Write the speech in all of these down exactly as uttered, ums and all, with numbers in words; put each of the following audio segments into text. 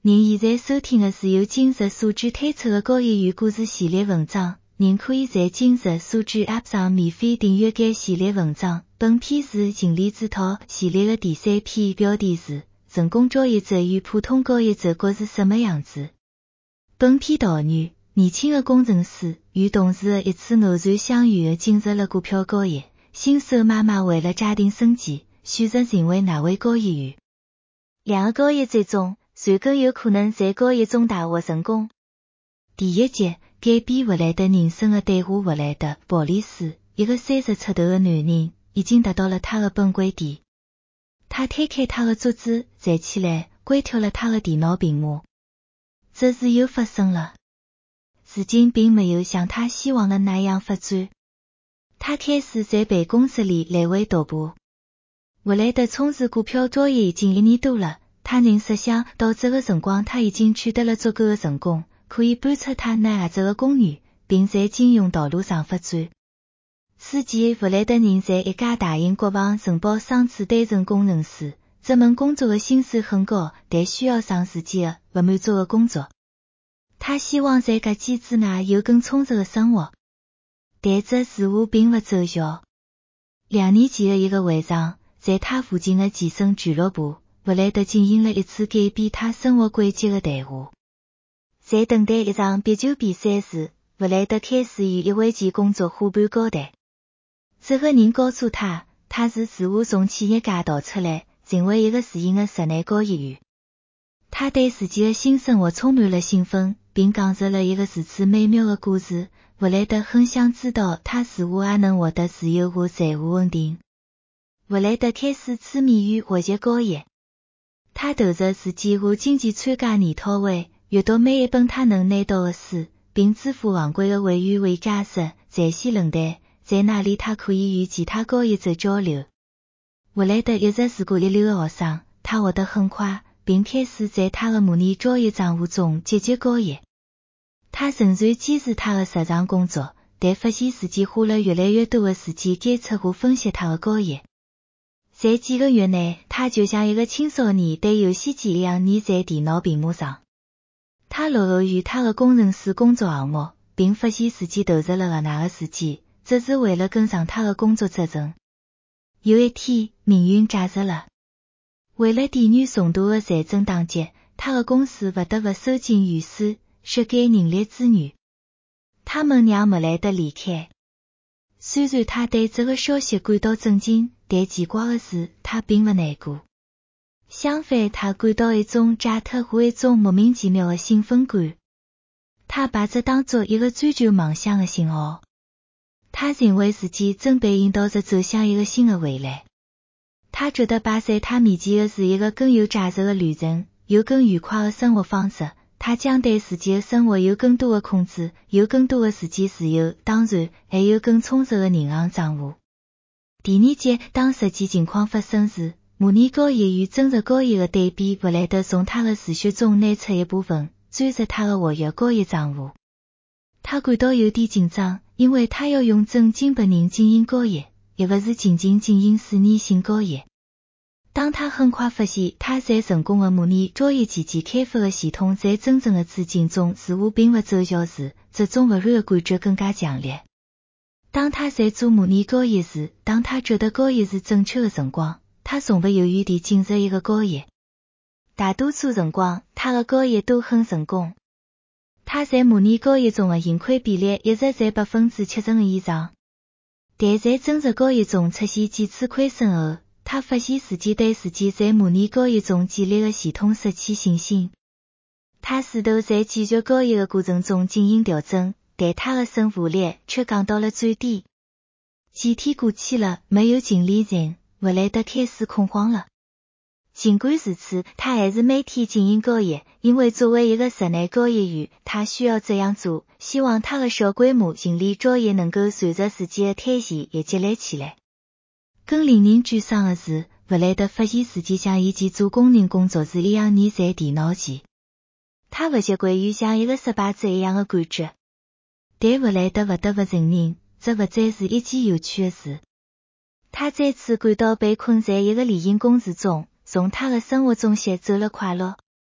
您现在收听的是由今日所知推出的高业余故事系列文章，您可以在今日所知 App 上免费订阅该系列文章。本篇是情理之套系列的第三篇，标题是成功交易者与普通交易者各是什么样子。本篇导语：年轻的工程师与同事的一次偶然相遇的进入了股票交易。新手妈妈为了家庭生计，选择成为哪位交易员？两个交易者中，谁更有可能在交易中大获成功？第一节改变弗莱德人生的对话。弗莱德·鲍里斯，一个三十出头的男人，已经达到了他的本归地。他推开他的桌子，站起来，关掉了他的电脑屏幕。这事又发生了。事情并没有像他希望的那样发展。他开始在办公室里来回踱步。弗莱德从事股票交易已经一年多了，他能设想到这个辰光他已经取得了足够的成功，可以搬出他那儿子的公寓，并在金融道路上发展。此前，弗莱德人在一家大型国防承包商处担任工程师，这门工作的薪水很高，但需要长时间的不满足的工作。他希望在搿期之内有更充实的生活，但这似乎并不奏效。两年前的一个晚上，在他附近的健身俱乐部，弗莱德进行了一次改变他生活轨迹的谈话。在等待一场壁球比赛时，弗莱德开始与一位前工作伙伴交谈。这个人告诉他，他是自我从企业界逃出来，成为一个自营的室内交易员。他对自己的新生活充满了兴奋，并讲述了一个如此美妙的故事。弗莱德很想知道他是否也能获得自由和财务稳定。弗莱德开始痴迷于学习交易。他投入自己和经济参加研讨会，阅读每一本他能拿到的书，并支付昂贵的会员为加入在线论坛，在那里他可以与其他交易者交流。弗莱德一直是个一流的学生，他学得很快，并开始在他的模拟交易账户中积极交易。他仍然坚持他的日常工作，但发现自己花了越来越多的时间监测和分析他的交易。在几个月内，他就像一个青少年对游戏机一样腻在电脑屏幕上。他落后于他的工程师工作项目，并发现自己投入了额外的时间，这是为了跟上他的工作责任。有一天，命运介入了。为了抵御重大的财政打击，他的公司不得不收紧预算，削减人力资源。他们让莫莱德离开。虽然他对这个消息感到震惊，但奇怪的是，他并不难过。相反，他感到一种解脱和一种莫名其妙的兴奋感。他把这当作一个追求梦想的信号。他认为自己正被引导着走向一个新的未来。他觉得摆在他面前的是一个更有价值的旅程，有更愉快的生活方式。他将对自己的生活有更多的控制，有更多的时间自由，当然还有更充实的银行账户。第二节，当实际情况发生时，模拟交易与真实交易的对比。弗莱德从他的自学中拿出一部分，转入他的活跃交易账户。他感到有点紧张，因为他要用正经八人经营交易，而不是仅仅进行试验性交易。当他很快发现他在成功的模拟交易期间开发的系统在真正的处境中似乎并不奏效时，这种不安的感觉更加强烈。当他在做模拟交易时，当他觉得交易是正确的辰光，他从不犹豫地进入一个交易。大多数辰光，他的交易都很成功。他在模拟交易中的盈亏比例一直在百分之七十五以上。但在真实交易中出现几次亏损后，他发现自己对自己在模拟交易中建立的系统失去信心。他试图在继续交易的过程中进行调整，但他的胜负率却降到了最低。几天过去了，没有净利润，弗莱德开始恐慌了。尽管如此，他还是每天进行交易，因为作为一个室内交易员，他需要这样做，希望他的小规模盈利交易能够随着时间的推移也积累起来。更令人沮丧的是，弗莱德发现自己像以前做工人工作时一样腻在电脑前。他不习惯于像一个失败者一样的感觉。但弗莱德不得不承认，这不再是一件有趣的事。他再次感到被困在一个例行公事中，从他的生活中吸走了快乐。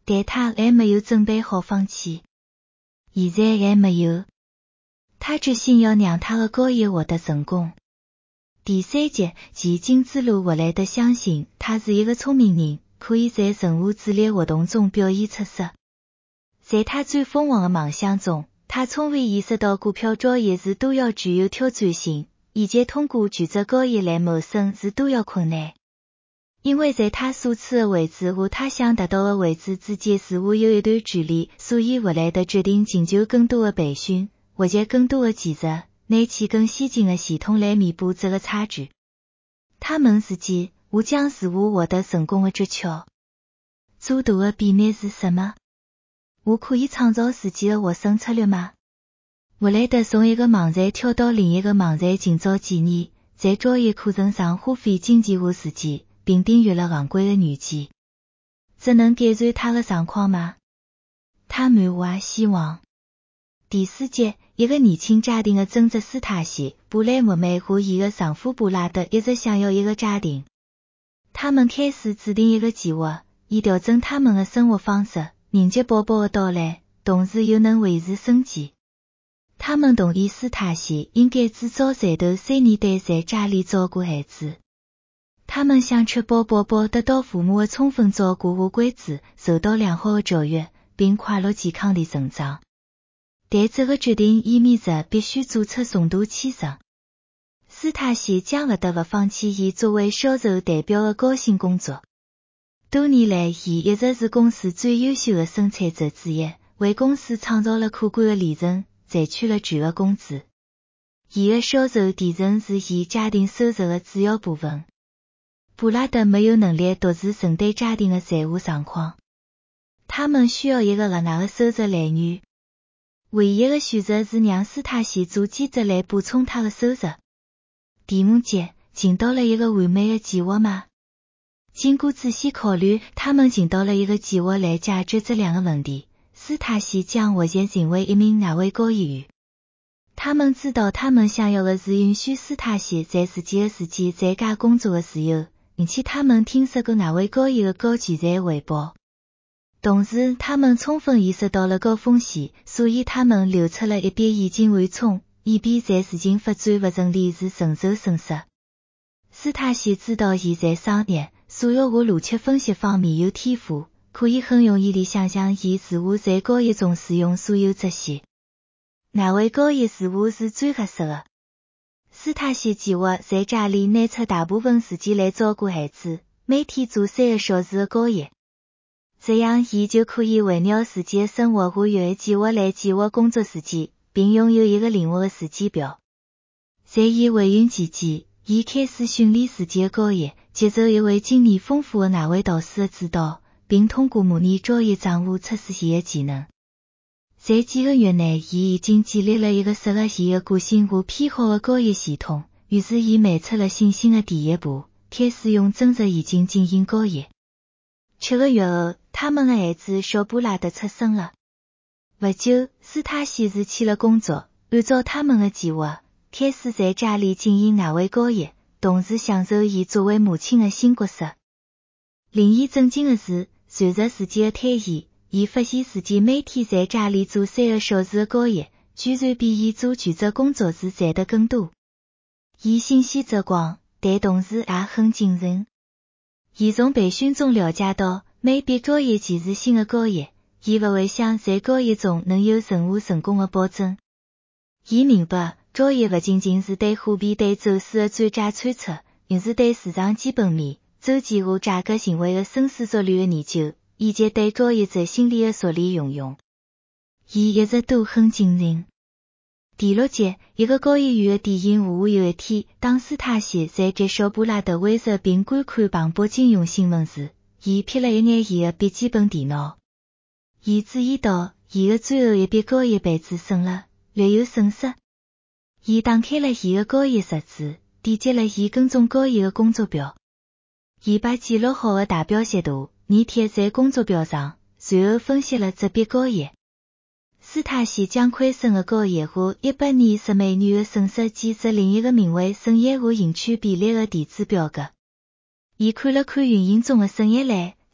但他还没有准备好放弃。现在还没有。他决心要让他的高业获得成功。第三节，其金之路活来的相信他是一个聪明人，可以在任何智力活动中表现出色。在他最疯狂的梦想中，他充分意识到股票交易是多要具有挑战性，以及通过全职交易来谋生是多要困难。因为在他所处的位置和他想达到的位置之间似乎有一段距离，所以活来的决定寻求更多的培训，或者更多的技术，拿起更先进的系统来弥补这个差距。他问自己，我将是我获得成功的诀窍。最大的秘密是什么？我可以创造自己的获胜策略吗？活来的从一个网站跳到另一个网站今早几年，在交易课程上花费经济化时间，并订阅了昂贵的软件。这能改善他的状况吗？他满怀希望。第四节，一个年轻家庭的争执。斯塔西、布莱默梅和伊的丈夫布拉德一直想要一个家庭。他们开始制定一个计划，以调整他们的生活方式，迎接宝宝的到来，同时又能维持生计。他们同意斯塔西应该至少在头三年待在家里照顾孩子。他们想确保宝宝得到父母的充分照顾和关注，受到良好的教育，并快乐健康地成长。但这个决定意味着必须做出重大牺牲。斯塔西将不得不放弃伊作为销售代表的高薪工作。多年来，伊一直是公司最优秀的生产者之一，为公司创造了可观的利润，赚取了全额工资。伊的销售提成是伊家庭收入的主要部分。布拉德没有能力独自承担家庭的财务状况，他们需要一个额外的收入来源。唯一的选择是让斯塔西做兼职来补充他的收入。第五节，寻到了一个完美的计划吗？经过仔细考虑，他们寻到了一个计划来解决这两个问题。斯塔西将活跃成为一名外汇交易员。他们知道他们想要的是允许斯塔西在自己的时间在家工作的自由，并且他们听说过外汇交易的高潜在回报。同时，他们充分意识到了高风险，所以他们留出了一笔现金缓冲，以便在事情发展不顺利时承受损失。斯塔西知道伊在商业、数学和逻辑分析方面有天赋，可以很容易地想象伊如何在交易中使用所有这些。外汇交易似乎是最合适的。斯塔西计划在家里拿出大部分时间来照顾孩子，每天做三个小时的交易。这样，伊就可以围绕自己的生活和学习计划来计划工作时间，并拥有一个灵活的时间表。在伊怀孕期间，伊开始训练自己的交易，接受一位经验丰富的外汇导师的指导，并通过模拟交易账户测试伊的技能。在几个月内，伊已经建立了一个适合伊的个性和偏好的交易系统，于是伊迈出了信心的第一步，开始用真实现金进行交易。七个月后，他们的孩子小布拉德出生了。不久，斯塔西辞去了工作，按照他们的计划，开始在家里进行外汇交易，同时享受伊作为母亲的新角色。令伊震惊的是，随着时间的推移，伊发现自己每天在家里做三个小时的交易，居然比伊做全职工作时赚得更多。伊信息则广，但同时也很谨慎。伊从培训中了解到，每笔交易即是新的交易，伊不会想在交易中能有任何成功的保证。伊明白，交易不仅仅是对货币对走势的最佳猜测，而是对市场基本面、周期和价格行为的深思熟虑的研究，以及对交易者心理的熟练运用。伊一直都很谨慎。第六节，一个交易员的典型下午有一天，当斯塔西在接小布拉德威慑并观看磅礴金融新闻时，伊瞥了一眼伊的笔记本电脑。伊注意到，伊的最后一笔交易被止损了，略有损失。伊打开了伊的交易日志，点击了伊跟踪交易的工作表。伊把记录好的大标识图粘贴在工作表上，随后分析了这笔交易。斯塔西将亏损的交易和一百二十美元的损失记入另一个名为损益和盈亏比例的电子表格。伊看了看运营中的损益栏，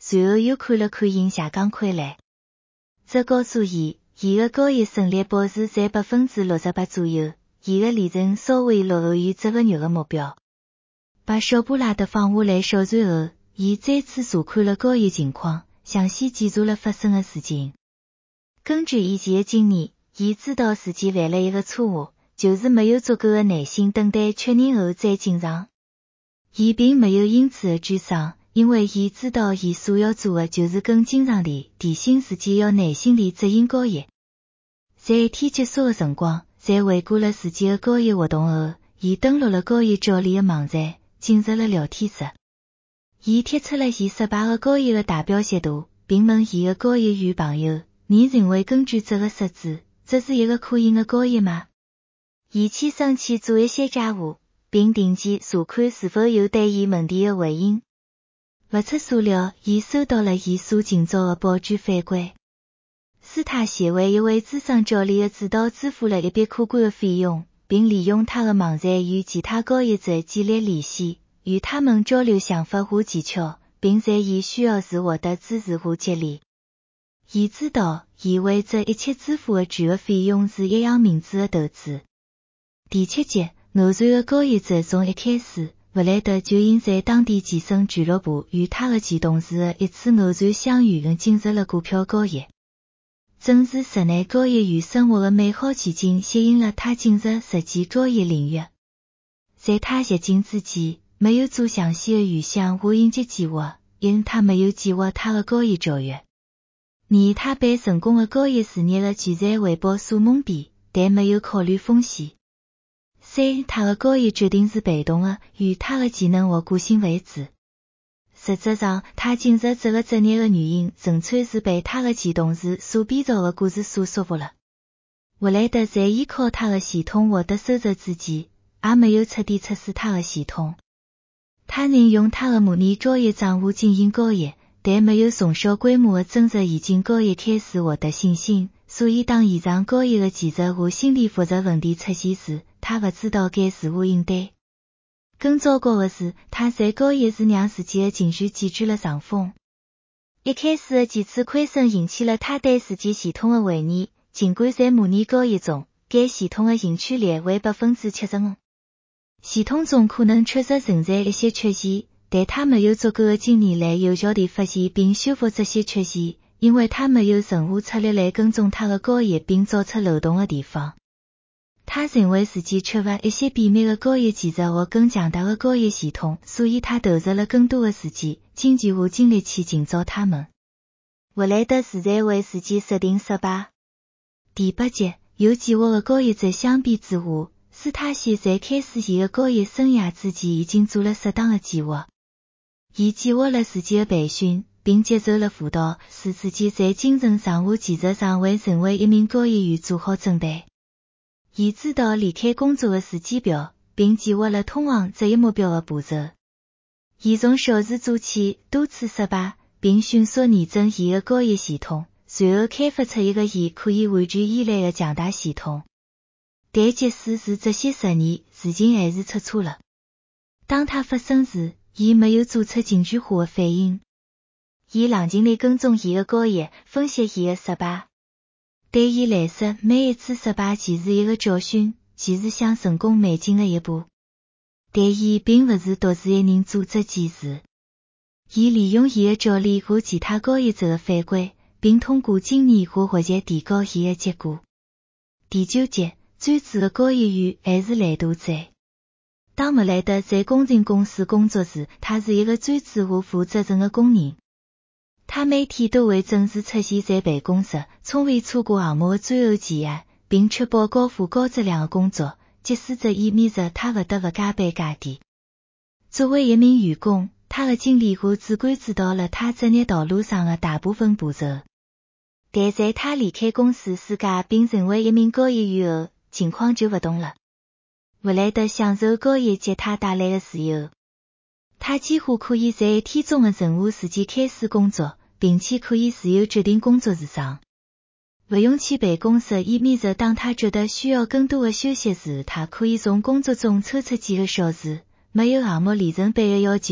随后又看了看印下岗傀儡。这告诉伊，伊个交易胜率保持在百分之六十八左右，伊个利润稍微落后于这个月的目标。把小布拉德放下来小船后，伊再次查看了交易情况，详细记住了发生的事情。根据以前的经验，伊知道自己犯了一个错误，就是没有足够的耐心等待确认后再进场。伊并没有因此而沮丧，因为伊知道伊所要做的就是更经常地提醒自己要耐心地执行交易。在一天结束的辰光，在回顾了自己的交易活动后，伊登录了交易教练的网站，进入了聊天室。伊贴出了伊失败的交易的大表截图，并问伊的交易员朋友，你认为根据这个设置，这是一个可行的交易吗？伊千生去做一些家务，并定期查看是否有对伊问题的回应。不出所料，伊收到了伊所尽早的宝贵反馈。斯塔协为一位资深教练的指导支付了一笔可观的费用，并利用他的网站与其他交易者建立联系，与他们交流想法和技巧，并在伊需要时获得支持和激励。伊知道，伊为这一切支付的巨额费用是一样明智的投资。第七节，偶然的交易者从一开始，弗莱德就因在当地健身俱乐部与他的前同事的一次偶然相遇而进入了股票交易。正是室内交易与生活的美好前景吸引了他进入实际交易领域。在他入境之前，没有做详细的预想和应急计划，因他没有计划他的交易教育。二，他被成功的交易事业的巨大回报所蒙蔽，但没有考虑风险。三，他的交易决定是被动的，与他的技能和个性不一致。实质上，他进入这个职业的原因，纯粹是被他的前同事所编造的故事所说服了。弗莱德在依靠他的系统获得收入之前，也没有彻底测试他的系统。他能用他的模拟交易账户进行交易，但没有从小规模的真实现金交易开始获得信心，所以当现场交易的技术和心理复杂问题出现时，他不知道该如何应对。更糟糕的是，他在交易时让自己的情绪急剧了上风。一开始的几次亏损引起了他对自己系统的怀疑，尽管在模拟交易中，该系统的赢取率为 百分之七十五。系统中可能确实存在一些缺陷，但他没有足够的经验来有效地发现并修复这些缺陷，因为他没有任何策略来跟踪他的交易并找出漏洞的地方。他认为自己缺乏一些秘密的交易技术和更强大的交易系统，所以他投入了更多的时间、金钱和精力去寻找他们。弗莱德自然为自己设定失败。第八节，有计划的交易者相比之下，斯塔西在开始伊的交易生涯之前已经做了适当的计划。伊计划了自己的培训，并接受了辅导，使自己在精神上和技术上为成为一名交易员做好准备。伊知道离开工作的时间表，并计划了通往这一目标的步骤。伊从小事做起，多次失败，并迅速验证伊的交易系统，随后开发出一个伊可以完全依赖的强大系统。但即使是这些实验，事情还是出错了。当它发生时，伊没有做出情绪化的反应。伊冷静地跟踪伊的交易，分析伊的失败。对伊来说，每一次失败既是一个教训，既是向成功迈进的一步。但伊并不是独自一人做这件事。伊利用伊的教练和其他交易者的反馈，并通过经验和学习提高伊的结果。第九节，专职的交易员还是懒惰者。当弗莱德在工程公司工作时，他是一个专职和负责任的工人。他每天都会准时出现在办公室，从未错过项目的最后前夜，并确保交付高质量的工作，即使这意味着他不得不加班加点。作为一名员工，他的经历和主管指导了他职业道路上的大部分步骤。但在他离开公司世界并成为一名交易员后，情况就不同了。弗莱德享受交易给他带来的自由。他几乎可以在一天中的任何时间开始工作，并且可以自由决定工作时长。不用去办公室意味着当他觉得需要更多的休息时，他可以从工作中抽出几个小时。没有项目里程碑的要求，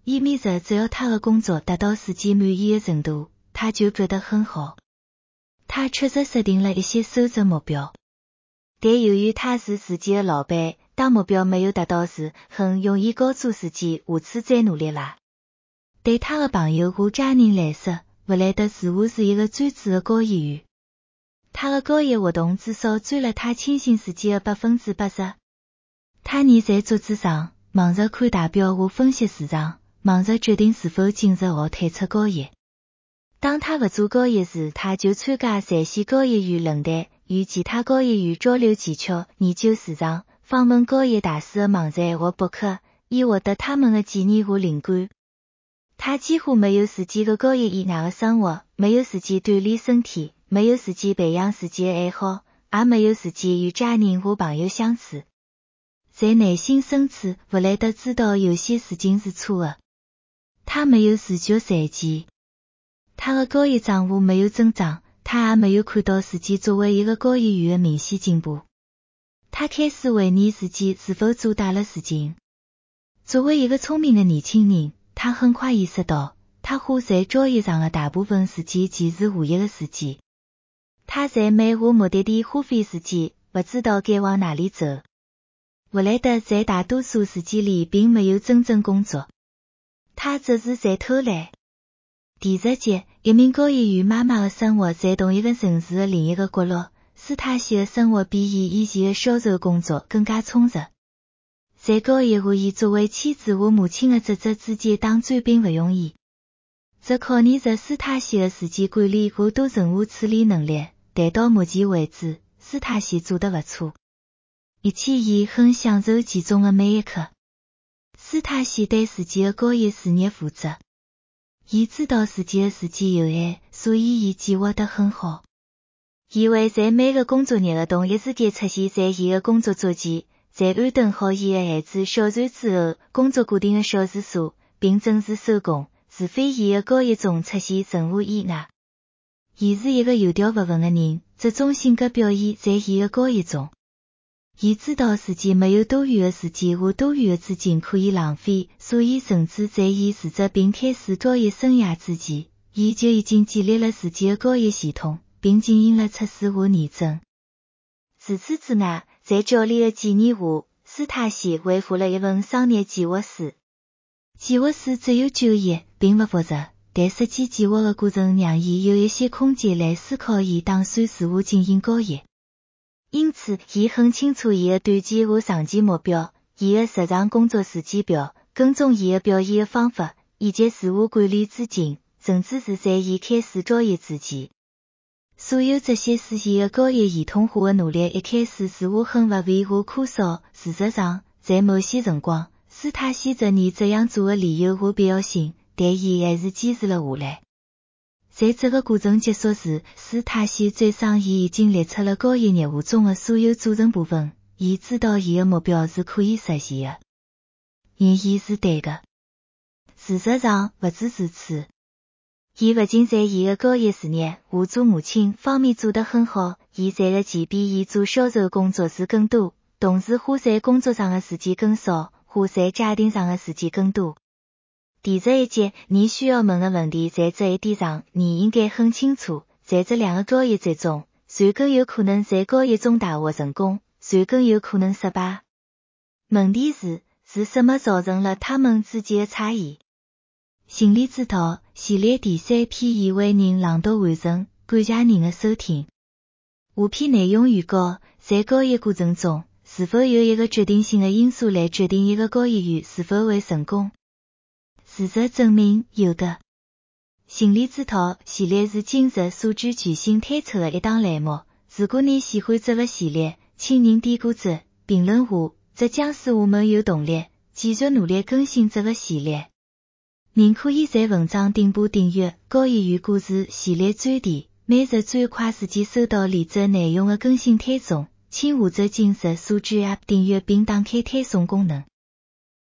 意味着只要他的工作达到自己满意的程度，他就觉得很好。他确实设定了一些收支目标，但由于他是自己的老板，当目标没有达到时，很容易告诉自己下次再努力啦。对他的朋友和家人来说，弗莱德似乎是一个专注的交易员。他的交易活动至少占了他清醒时间的百分之八十。他黏在桌子上，忙着看大表和分析市场，忙着决定是否进入或退出交易。当他不做交易时，他就参加在线交易员论坛，与其他交易员交流技巧，研究市场，访问交易大师的网站或博客，以获得他们的建议和灵感。他几乎没有时间的交易以外的生活，没有时间锻炼身体，没有时间培养自己的爱好，也没有时间与家人和朋友相处。在内心深处，弗莱德知道有些事情是错的。他没有视觉财技，他的交易账户没有增长，他也没有看到自己作为一个交易员的明显进步。他开始怀疑自己是否做大了事情。作为一个聪明的年轻人，他很快意识到，他花在交易上的大部分时间其实无益的时间。他在每个目的地花费时间，不知道该往哪里走。弗莱德在大多数时间里并没有真正工作，他只是在偷懒。第十节，一名交易员妈妈的生活在同一个城市的另一个角落。斯塔西的生活比伊以前的销售工作更加充实。在交易和伊作为妻子和母亲的职责之间打转并不容易。这考验着斯塔西的时间管理和多任务处理能力，但到目前为止，斯塔西做得不错。而且伊很享受其中的每一刻。斯塔西对自己的交易事业负责。伊知道自己的时间有限，所以伊计划得很好。伊会在每个工作日的同一时间出现在伊的工作桌前，在安顿好伊的孩子小船之后，工作固定的小时数，并准时收工，除非伊的交易中出现任何意外。伊是一个有条不紊的人，这种性格表现在伊的交易中。伊知道自己没有多余的时间和多余的资金可以浪费，所以甚至在伊辞职并开始交易生涯之前，伊就已经建立了自己的交易系统，并进行了测试和验证。除此之外，在教练的建议下，斯塔西维护了一份商业计划书。计划书只有九页，并不复杂，但设计计划的过程让伊有一些空间来思考伊打算如何进行交易。因此，伊很清楚伊的短期和长期目标，伊的日常工作时间表，跟踪伊的表现的方法，以及如何管理资金，甚至是在伊开始交易之前。所有这些使伊的交易系统化的努力一开始似乎很不便和枯燥。事实上，在某些辰光，斯塔西质疑这样做的理由和必要性，但伊还是坚持了下来。在这个过程结束时，斯塔西最终伊已经列出了交易业务中的所有组成部分，伊知道伊的目标是可以实现的，而伊是对的。事实上，不止如此，伊不仅在伊的交易事业和做母亲方面做得很好，伊赚的钱比伊做销售工作时更多，同时花在工作上的时间更少，花在家庭上的时间更多。第十一节，你需要问的问题，在这一点上，你应该很清楚，在这两个交易之中，谁更有可能在交易中大获成功，谁更有可能失败？问题是，是什么造成了他们之间的差异？心理之道系列第三篇已为您朗读完成，感谢您的收听。下篇内容预告，在交易过程中，是否有一个决定性的因素来决定一个交易员是否会成功？事实证明有的。心理之道系列是今日所举全新推出的一档栏目，如果你喜欢这个系列，请您点个赞，评论下，这将使我们有动力继续努力更新这个系列。您可以在文章顶部订阅交易员故事系列专题，每日最快时间收到连载内容的更新推送，请或者今日所举 App 订阅并打开推送功能。